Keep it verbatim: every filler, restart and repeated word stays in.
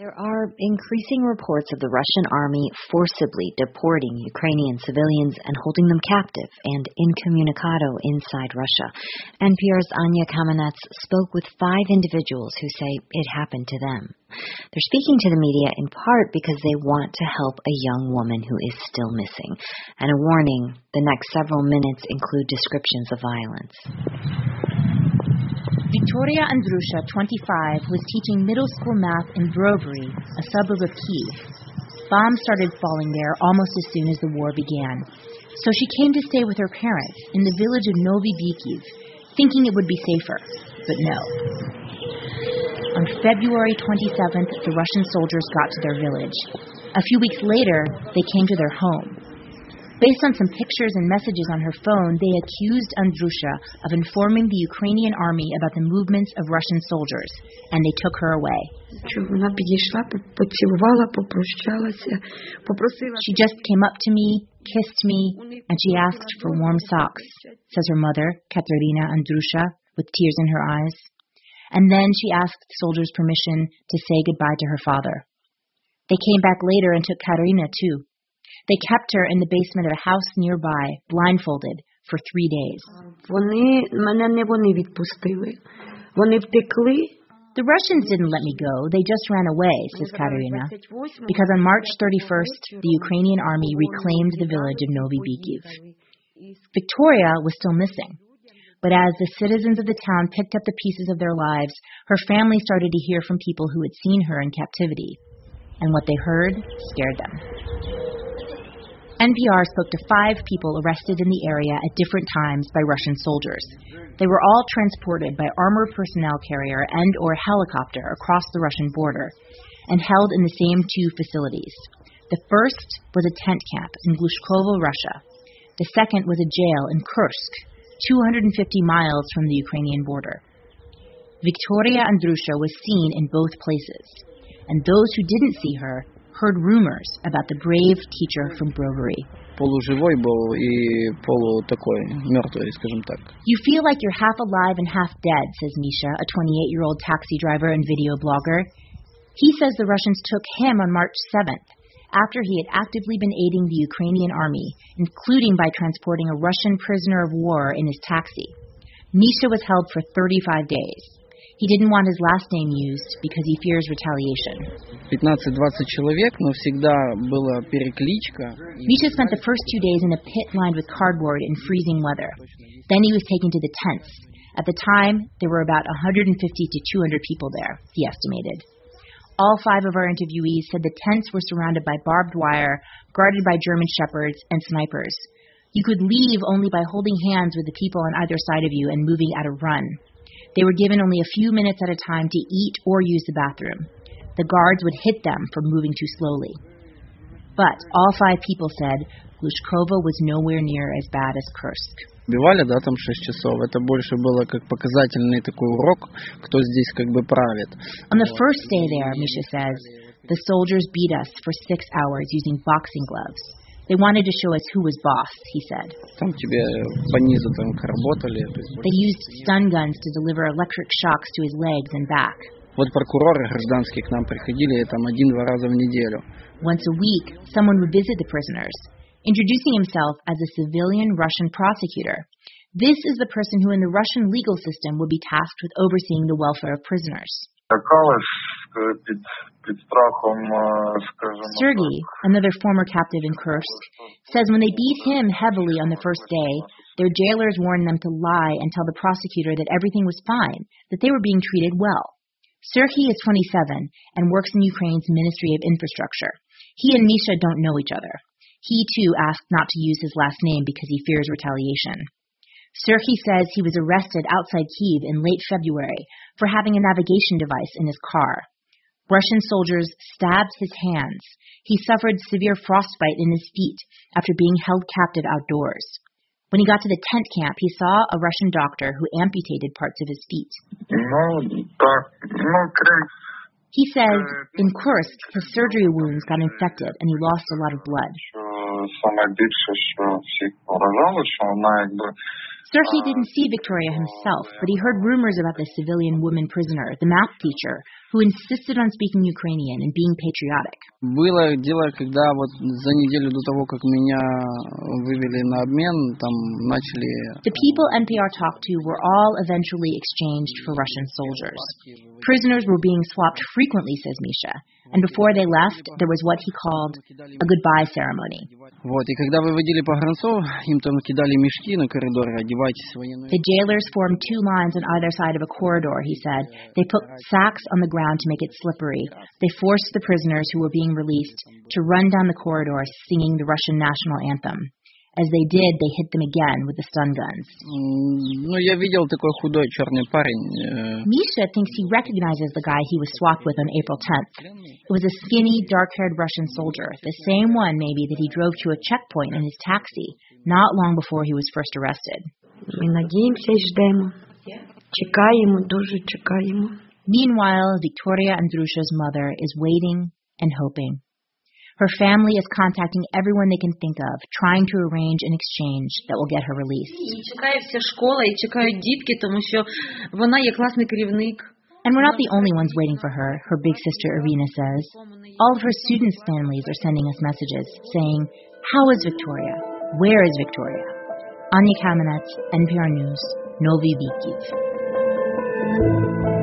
There are increasing reports of the Russian army forcibly deporting Ukrainian civilians and holding them captive and incommunicado inside Russia. N P R's Anya Kamenetz spoke with five individuals who say it happened to them. They're speaking to the media in part because they want to help a young woman who is still missing. And a warning, the next several minutes include descriptions of violence. Victoria Andrusha, twenty-five, was teaching middle school math in Brovary, a suburb of Kyiv. Bombs started falling there almost as soon as the war began. So she came to stay with her parents in the village of Novy Bikiv, thinking it would be safer. But no. On February twenty-seventh, the Russian soldiers got to their village. A few weeks later, they came to their home. Based on some pictures and messages on her phone, they accused Andrusha of informing the Ukrainian army about the movements of Russian soldiers, and they took her away. She just came up to me, kissed me, and she asked for warm socks, says her mother, Katerina Andrusha, with tears in her eyes. And then she asked the soldiers' permission to say goodbye to her father. They came back later and took Katerina, too. They kept her in the basement of a house nearby, blindfolded, for three days. The Russians didn't let me go. They just ran away, says Katerina, because on March thirty-first, the Ukrainian army reclaimed the village of Novy Bikiv. Victoria was still missing. But as the citizens of the town picked up the pieces of their lives, her family started to hear from people who had seen her in captivity. And what they heard scared them. N P R spoke to five people arrested in the area at different times by Russian soldiers. They were all transported by armored personnel carrier and or helicopter across the Russian border and held in the same two facilities. The first was a tent camp in Glushkovo, Russia. The second was a jail in Kursk, two hundred fifty miles from the Ukrainian border. Victoria Andrusha was seen in both places, and those who didn't see her heard rumors about the brave teacher from Brovary. Полуживой был и полу такой мертвый, скажем так. You feel like you're half alive and half dead, says Misha, a twenty-eight-year-old taxi driver and video blogger. He says the Russians took him on March seventh, after he had actively been aiding the Ukrainian army, including by transporting a Russian prisoner of war in his taxi. Misha was held for thirty-five days. He didn't want his last name used because he fears retaliation. fifteen-twenty человек, но всегда была перекличка. Misha spent the first two days in a pit lined with cardboard in freezing weather. Then he was taken to the tents. At the time, there were about one hundred fifty to two hundred people there, he estimated. All five of our interviewees said the tents were surrounded by barbed wire, guarded by German shepherds and snipers. You could leave only by holding hands with the people on either side of you and moving at a run. They were given only a few minutes at a time to eat or use the bathroom. The guards would hit them for moving too slowly. But all five people said Glushkovo was nowhere near as bad as Kursk. Убивали, да, там шесть часов. Это больше было как показательный такой урок, кто здесь как бы правит. On the first day there, Misha says, the soldiers beat us for six hours using boxing gloves. They wanted to show us who was boss, he said. Там тебе по низу там работали. They used stun guns to deliver electric shocks to his legs and back. Вот прокуроры гражданские к нам приходили там один-два раза в неделю. Once a week, someone would visit the prisoners, introducing himself as a civilian Russian prosecutor. This is the person who in the Russian legal system would be tasked with overseeing the welfare of prisoners. Sergei, another former captive in Kursk, says when they beat him heavily on the first day, their jailers warned them to lie and tell the prosecutor that everything was fine, that they were being treated well. Sergei is twenty-seven and works in Ukraine's Ministry of Infrastructure. He and Misha don't know each other. He, too, asked not to use his last name because he fears retaliation. Sergei says he was arrested outside Kyiv in late February for having a navigation device in his car. Russian soldiers stabbed his hands. He suffered severe frostbite in his feet after being held captive outdoors. When he got to the tent camp, he saw a Russian doctor who amputated parts of his feet. He says in Kursk, his surgery wounds got infected and he lost a lot of blood. Sergei didn't see Victoria himself, but he heard rumors about the civilian woman prisoner, the math teacher, who insisted on speaking Ukrainian and being patriotic. Было дело, когда вот за неделю до того, как меня вывели на обмен, там начали... The people N P R talked to were all eventually exchanged for Russian soldiers. Prisoners were being swapped frequently, says Misha, and before they left, there was what he called a goodbye ceremony. Вот, и когда выводили погранцов, им там кидали мешки на коридоре, одевайтесь в военную... The jailers formed two lines on either side of a corridor, he said. They put sacks on the ground to make it slippery. They forced the prisoners who were being released to run down the corridor singing the Russian national anthem. As they did, they hit them again with the stun guns. Ну, я видел такой худой черный парень. Misha thinks he recognizes the guy he was swapped with on April tenth. It was a skinny, dark-haired Russian soldier, the same one maybe that he drove to a checkpoint in his taxi not long before he was first arrested. Ми надіємося і ждемо. Чекаємо, дуже чекаємо. Meanwhile, Victoria Andrusha's mother is waiting and hoping. Her family is contacting everyone they can think of, trying to arrange an exchange that will get her released. І чекає вся школа, і чекають дітки, тому що вона є класний керівник. And we're not the only ones waiting for her, her big sister Irina says. All of her students' families are sending us messages saying, how is Victoria? Where is Victoria? Anya Kamenetz, N P R News, Novy Vikiv.